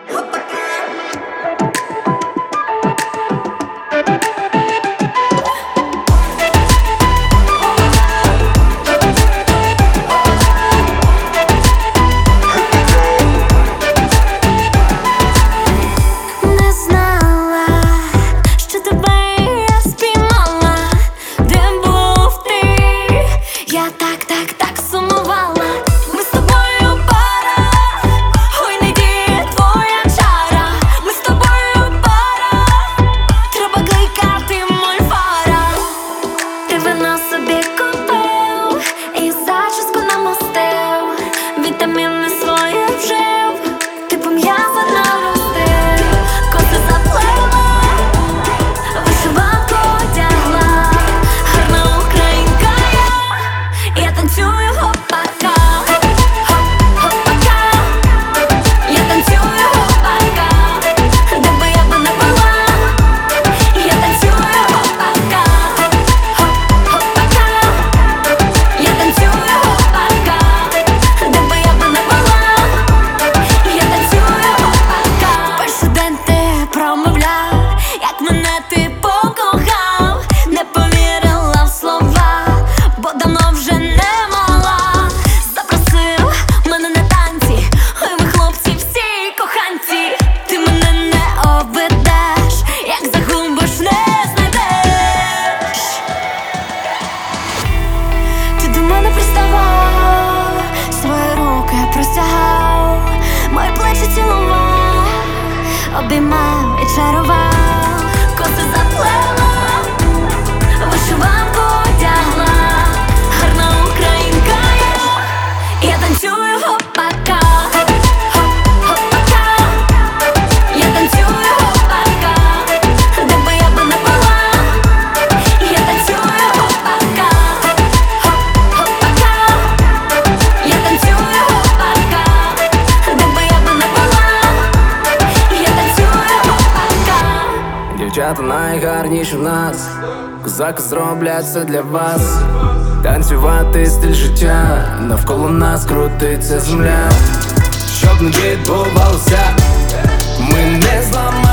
Обіймав і чарував, коси заплела, вишиванку одягла, гарна українка я танцюю гопака, гопака, я танцюю гопака, де би я би не була, я танцюю гопака, гопака, я танцюю гопака, де би я би не була. Дівчата найгарніші в нас, козаки зроблять все для вас. Танцювати стиль життя, навколо нас крутиться земля. Щоб не відбувалося, ми не зламаємо.